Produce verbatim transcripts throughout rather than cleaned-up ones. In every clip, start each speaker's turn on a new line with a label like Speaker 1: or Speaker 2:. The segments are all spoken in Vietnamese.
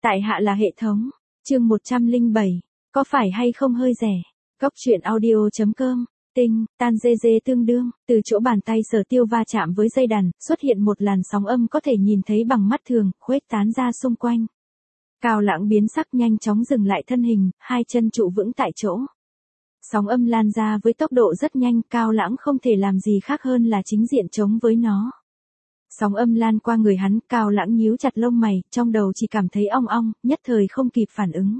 Speaker 1: Tại hạ là hệ thống. Chương một trăm lẻ bảy. Có phải hay không hơi rẻ? Góc truyện audio chấm com. Tinh, tan dê dê tương đương, từ chỗ bàn tay Sở Tiêu va chạm với dây đàn, xuất hiện một làn sóng âm có thể nhìn thấy bằng mắt thường, khuếch tán ra xung quanh. Cao Lãng biến sắc nhanh chóng dừng lại thân hình, hai chân trụ vững tại chỗ. Sóng âm lan ra với tốc độ rất nhanh, Cao Lãng không thể làm gì khác hơn là chính diện chống với nó. Sóng âm lan qua người hắn, Cao Lãng nhíu chặt lông mày, trong đầu chỉ cảm thấy ong ong, nhất thời không kịp phản ứng.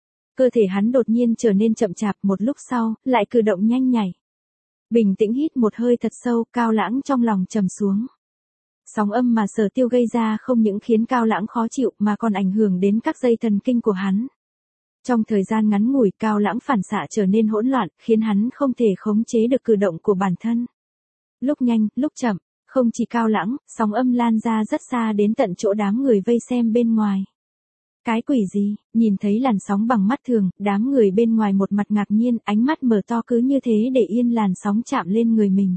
Speaker 1: Cơ thể hắn đột nhiên trở nên chậm chạp, một lúc sau, lại cử động nhanh nhảy. Bình tĩnh hít một hơi thật sâu, Cao Lãng trong lòng trầm xuống. Sóng âm mà Sở Tiêu gây ra không những khiến Cao Lãng khó chịu mà còn ảnh hưởng đến các dây thần kinh của hắn. Trong thời gian ngắn ngủi, Cao Lãng phản xạ trở nên hỗn loạn, khiến hắn không thể khống chế được cử động của bản thân. Lúc nhanh, lúc chậm, không chỉ Cao Lãng, sóng âm lan ra rất xa đến tận chỗ đám người vây xem bên ngoài. Cái quỷ gì, nhìn thấy làn sóng bằng mắt thường, đám người bên ngoài một mặt ngạc nhiên, ánh mắt mở to cứ như thế để yên làn sóng chạm lên người mình.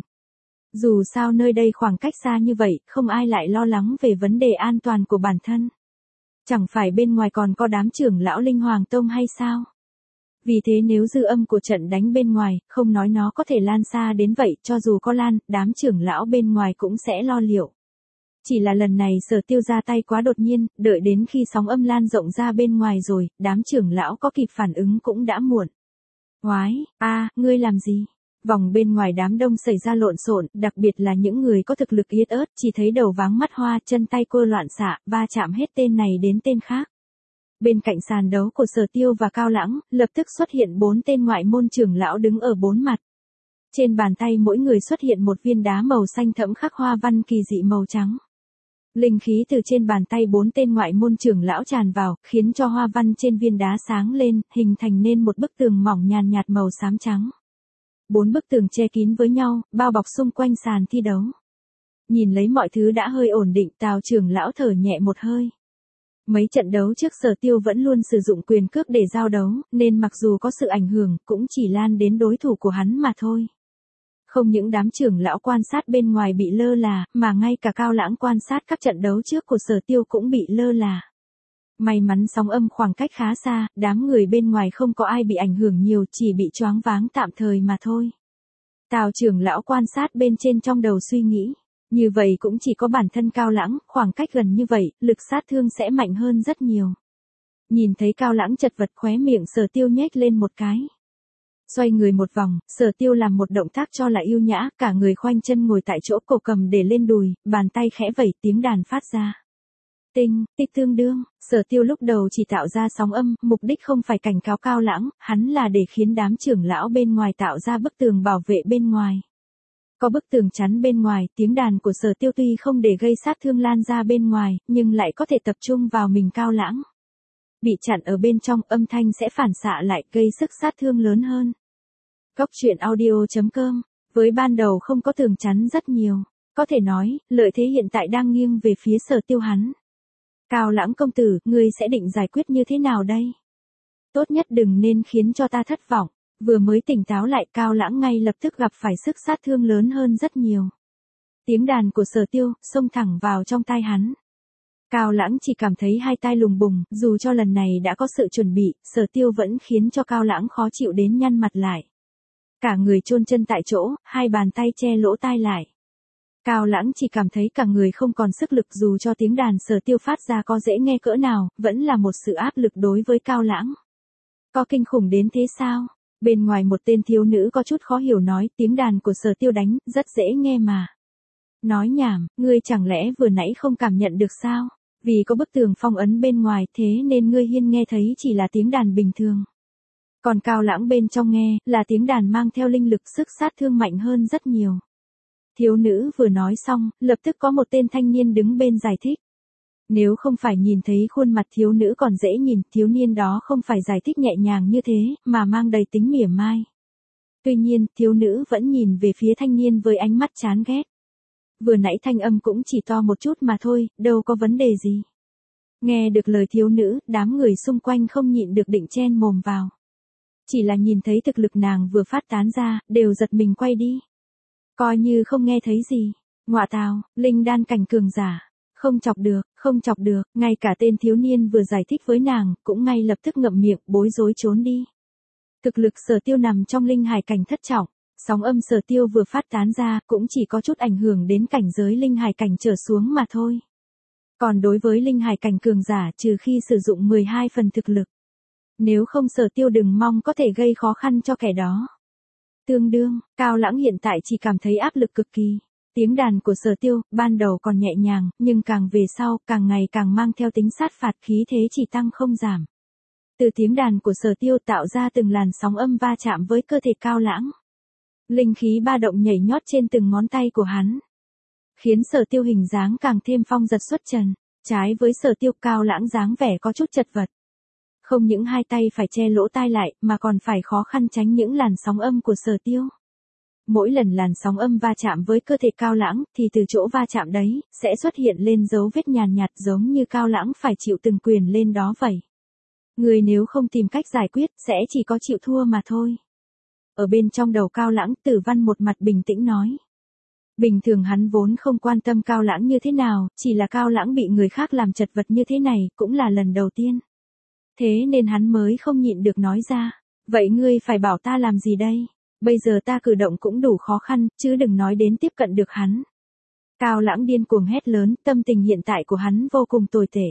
Speaker 1: Dù sao nơi đây khoảng cách xa như vậy, không ai lại lo lắng về vấn đề an toàn của bản thân. Chẳng phải bên ngoài còn có đám trưởng lão Linh Hoàng Tông hay sao? Vì thế nếu dư âm của trận đánh bên ngoài, không nói nó có thể lan xa đến vậy, cho dù có lan, đám trưởng lão bên ngoài cũng sẽ lo liệu. Chỉ là lần này Sở Tiêu ra tay quá đột nhiên, đợi đến khi sóng âm lan rộng ra bên ngoài rồi, đám trưởng lão có kịp phản ứng cũng đã muộn. Oái, a, ngươi làm gì? Vòng bên ngoài đám đông xảy ra lộn xộn, đặc biệt là những người có thực lực yết ớt, chỉ thấy đầu váng mắt hoa, chân tay cô loạn xạ, va chạm hết tên này đến tên khác. Bên cạnh sàn đấu của Sở Tiêu và Cao Lãng, lập tức xuất hiện bốn tên ngoại môn trưởng lão đứng ở bốn mặt. Trên bàn tay mỗi người xuất hiện một viên đá màu xanh thẫm khắc hoa văn kỳ dị màu trắng. Linh khí từ trên bàn tay bốn tên ngoại môn trưởng lão tràn vào, khiến cho hoa văn trên viên đá sáng lên, hình thành nên một bức tường mỏng nhàn nhạt màu xám trắng. Bốn bức tường che kín với nhau, bao bọc xung quanh sàn thi đấu. Nhìn lấy mọi thứ đã hơi ổn định, Tào trưởng lão thở nhẹ một hơi. Mấy trận đấu trước Sở Tiêu vẫn luôn sử dụng quyền cước để giao đấu, nên mặc dù có sự ảnh hưởng, cũng chỉ lan đến đối thủ của hắn mà thôi. Không những đám trưởng lão quan sát bên ngoài bị lơ là, mà ngay cả Cao Lãng quan sát các trận đấu trước của Sở Tiêu cũng bị lơ là. May mắn sóng âm khoảng cách khá xa, đám người bên ngoài không có ai bị ảnh hưởng nhiều, chỉ bị choáng váng tạm thời mà thôi. Tào trưởng lão quan sát bên trên trong đầu suy nghĩ. Như vậy cũng chỉ có bản thân Cao Lãng, khoảng cách gần như vậy, lực sát thương sẽ mạnh hơn rất nhiều. Nhìn thấy Cao Lãng chật vật, khóe miệng Sở Tiêu nhếch lên một cái. Xoay người một vòng, Sở Tiêu làm một động tác cho là yêu nhã, cả người khoanh chân ngồi tại chỗ, cổ cầm để lên đùi, bàn tay khẽ vẩy, tiếng đàn phát ra. Tinh, tích tương đương, Sở Tiêu lúc đầu chỉ tạo ra sóng âm, mục đích không phải cảnh cáo Cao Lãng, hắn là để khiến đám trưởng lão bên ngoài tạo ra bức tường bảo vệ bên ngoài. Có bức tường chắn bên ngoài, tiếng đàn của Sở Tiêu tuy không để gây sát thương lan ra bên ngoài, nhưng lại có thể tập trung vào mình Cao Lãng. Bị chặn ở bên trong, âm thanh sẽ phản xạ lại, gây sức sát thương lớn hơn. Góc truyện audio chấm com. Với ban đầu không có tường chắn rất nhiều, có thể nói, lợi thế hiện tại đang nghiêng về phía Sở Tiêu hắn. Cao Lãng công tử, ngươi sẽ định giải quyết như thế nào đây? Tốt nhất đừng nên khiến cho ta thất vọng. Vừa mới tỉnh táo lại, Cao Lãng ngay lập tức gặp phải sức sát thương lớn hơn rất nhiều. Tiếng đàn của Sở Tiêu, xông thẳng vào trong tai hắn. Cao Lãng chỉ cảm thấy hai tai lùng bùng, dù cho lần này đã có sự chuẩn bị, Sở Tiêu vẫn khiến cho Cao Lãng khó chịu đến nhăn mặt lại. Cả người chôn chân tại chỗ, hai bàn tay che lỗ tai lại. Cao Lãng chỉ cảm thấy cả người không còn sức lực, dù cho tiếng đàn Sở Tiêu phát ra có dễ nghe cỡ nào, vẫn là một sự áp lực đối với Cao Lãng. Có kinh khủng đến thế sao? Bên ngoài một tên thiếu nữ có chút khó hiểu nói, tiếng đàn của Sở Tiêu đánh, rất dễ nghe mà. Nói nhảm, ngươi chẳng lẽ vừa nãy không cảm nhận được sao? Vì có bức tường phong ấn bên ngoài, thế nên ngươi hiên nghe thấy chỉ là tiếng đàn bình thường. Còn Cao Lãng bên trong nghe, là tiếng đàn mang theo linh lực, sức sát thương mạnh hơn rất nhiều. Thiếu nữ vừa nói xong, lập tức có một tên thanh niên đứng bên giải thích. Nếu không phải nhìn thấy khuôn mặt thiếu nữ còn dễ nhìn, thiếu niên đó không phải giải thích nhẹ nhàng như thế, mà mang đầy tính mỉa mai. Tuy nhiên, thiếu nữ vẫn nhìn về phía thanh niên với ánh mắt chán ghét. Vừa nãy thanh âm cũng chỉ to một chút mà thôi, đâu có vấn đề gì. Nghe được lời thiếu nữ, đám người xung quanh không nhịn được định chen mồm vào. Chỉ là nhìn thấy thực lực nàng vừa phát tán ra, đều giật mình quay đi. Coi như không nghe thấy gì. Ngọa tào, linh đan cảnh cường giả. Không chọc được, không chọc được, ngay cả tên thiếu niên vừa giải thích với nàng, cũng ngay lập tức ngậm miệng, bối rối trốn đi. Thực lực Sở Tiêu nằm trong linh hải cảnh thất trọng, sóng âm Sở Tiêu vừa phát tán ra, cũng chỉ có chút ảnh hưởng đến cảnh giới linh hải cảnh trở xuống mà thôi. Còn đối với linh hải cảnh cường giả, trừ khi sử dụng mười hai phần thực lực. Nếu không Sở Tiêu đừng mong có thể gây khó khăn cho kẻ đó. Tương đương, Cao Lãng hiện tại chỉ cảm thấy áp lực cực kỳ. Tiếng đàn của Sở Tiêu, ban đầu còn nhẹ nhàng, nhưng càng về sau, càng ngày càng mang theo tính sát phạt, khí thế chỉ tăng không giảm. Từ tiếng đàn của Sở Tiêu tạo ra từng làn sóng âm va chạm với cơ thể Cao Lãng. Linh khí ba động nhảy nhót trên từng ngón tay của hắn. Khiến Sở Tiêu hình dáng càng thêm phong giật xuất trần. Trái với Sở Tiêu, Cao Lãng dáng vẻ có chút chật vật. Không những hai tay phải che lỗ tai lại, mà còn phải khó khăn tránh những làn sóng âm của Sở Tiêu. Mỗi lần làn sóng âm va chạm với cơ thể Cao Lãng, thì từ chỗ va chạm đấy, sẽ xuất hiện lên dấu vết nhàn nhạt giống như Cao Lãng phải chịu từng quyền lên đó vậy. Người nếu không tìm cách giải quyết, sẽ chỉ có chịu thua mà thôi. Ở bên trong đầu Cao Lãng, Tử Văn một mặt bình tĩnh nói. Bình thường hắn vốn không quan tâm Cao Lãng như thế nào, chỉ là Cao Lãng bị người khác làm chật vật như thế này, cũng là lần đầu tiên. Thế nên hắn mới không nhịn được nói ra. Vậy ngươi phải bảo ta làm gì đây? Bây giờ ta cử động cũng đủ khó khăn, chứ đừng nói đến tiếp cận được hắn. Cao Lãng điên cuồng hét lớn, tâm tình hiện tại của hắn vô cùng tồi tệ.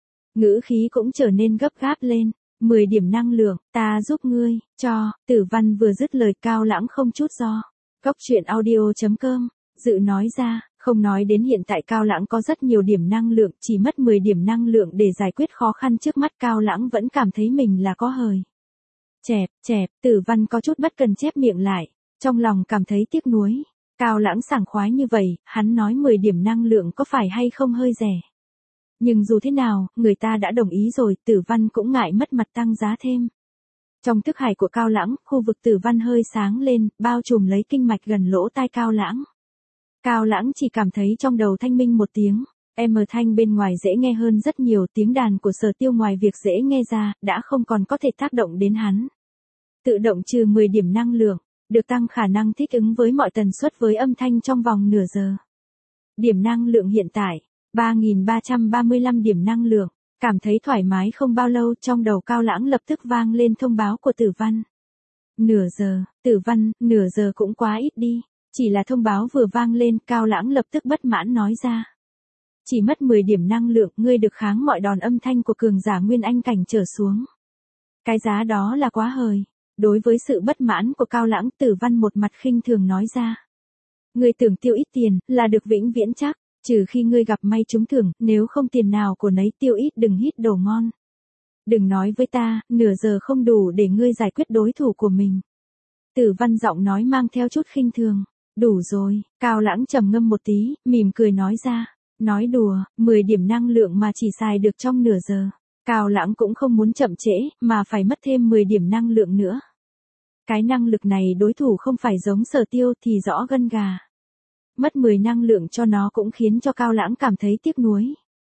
Speaker 1: Ngữ khí cũng trở nên gấp gáp lên. mười điểm năng lượng, ta giúp ngươi, cho, Tử Văn vừa dứt lời Cao Lãng không chút do. Góc truyện audio chấm com, dự nói ra, không nói đến hiện tại Cao Lãng có rất nhiều điểm năng lượng, chỉ mất mười điểm năng lượng để giải quyết khó khăn trước mắt Cao Lãng vẫn cảm thấy mình là có hời. Chẹp, chẹp, Tử Văn có chút bất cần chép miệng lại, trong lòng cảm thấy tiếc nuối. Cao Lãng sảng khoái như vậy, hắn nói mười điểm năng lượng có phải hay không hơi rẻ. Nhưng dù thế nào, người ta đã đồng ý rồi, Tử Văn cũng ngại mất mặt tăng giá thêm. Trong thức hải của Cao Lãng, khu vực Tử Văn hơi sáng lên, bao trùm lấy kinh mạch gần lỗ tai Cao Lãng. Cao Lãng chỉ cảm thấy trong đầu thanh minh một tiếng, em thanh bên ngoài dễ nghe hơn rất nhiều, tiếng đàn của Sở Tiêu ngoài việc dễ nghe ra, đã không còn có thể tác động đến hắn. Tự động trừ mười điểm năng lượng, được tăng khả năng thích ứng với mọi tần suất với âm thanh trong vòng nửa giờ. Điểm năng lượng hiện tại, ba nghìn ba trăm ba mươi lăm điểm năng lượng, cảm thấy thoải mái không bao lâu trong đầu Cao Lãng lập tức vang lên thông báo của Tử Văn. Nửa giờ, Tử Văn, nửa giờ cũng quá ít đi, chỉ là thông báo vừa vang lên Cao Lãng lập tức bất mãn nói ra. Chỉ mất mười điểm năng lượng ngươi được kháng mọi đòn âm thanh của cường giả Nguyên Anh cảnh trở xuống. Cái giá đó là quá hời. Đối với sự bất mãn của Cao Lãng, Tử Văn một mặt khinh thường nói ra. Ngươi tưởng tiêu ít tiền, là được vĩnh viễn chắc, trừ khi ngươi gặp may trúng thưởng, nếu không tiền nào của nấy tiêu ít đừng hít đồ ngon. Đừng nói với ta, nửa giờ không đủ để ngươi giải quyết đối thủ của mình. Tử Văn giọng nói mang theo chút khinh thường. Đủ rồi, Cao Lãng trầm ngâm một tí, mỉm cười nói ra. Nói đùa, mười điểm năng lượng mà chỉ xài được trong nửa giờ. Cao Lãng cũng không muốn chậm trễ, mà phải mất thêm mười điểm năng lượng nữa. Cái năng lực này đối thủ không phải giống Sở Tiêu thì rõ gân gà. Mất mười năng lượng cho nó cũng khiến cho Cao Lãng cảm thấy tiếc nuối.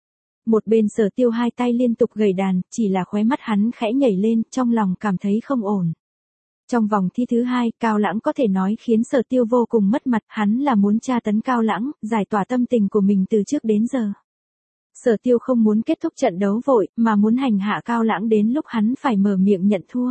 Speaker 1: Một bên Sở Tiêu hai tay liên tục gầy đàn, chỉ là khóe mắt hắn khẽ nhảy lên, trong lòng cảm thấy không ổn. Trong vòng thi thứ hai, Cao Lãng có thể nói khiến Sở Tiêu vô cùng mất mặt, hắn là muốn tra tấn Cao Lãng, giải tỏa tâm tình của mình từ trước đến giờ. Sở Tiêu không muốn kết thúc trận đấu vội, mà muốn hành hạ Cao Lãng đến lúc hắn phải mở miệng nhận thua.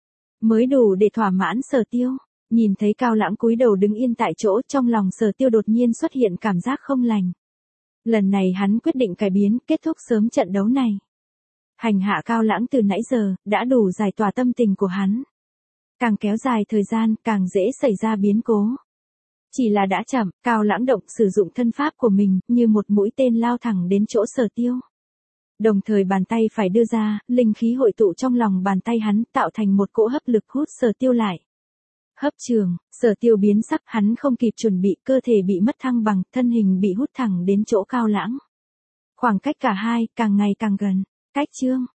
Speaker 1: Mới đủ để thỏa mãn Sở Tiêu. Nhìn thấy Cao Lãng cúi đầu đứng yên tại chỗ, trong lòng Sở Tiêu đột nhiên xuất hiện cảm giác không lành. Lần này hắn quyết định cải biến, kết thúc sớm trận đấu này. Hành hạ Cao Lãng từ nãy giờ, đã đủ giải tỏa tâm tình của hắn. Càng kéo dài thời gian, càng dễ xảy ra biến cố. Chỉ là đã chậm, Cao Lãng động sử dụng thân pháp của mình, như một mũi tên lao thẳng đến chỗ Sở Tiêu. Đồng thời bàn tay phải đưa ra, linh khí hội tụ trong lòng bàn tay hắn, tạo thành một cỗ hấp lực hút Sở Tiêu lại. Hấp trường, Sở Tiêu biến sắc, hắn không kịp chuẩn bị, cơ thể bị mất thăng bằng, thân hình bị hút thẳng đến chỗ Cao Lãng. Khoảng cách cả hai, càng ngày càng gần. Cách chương,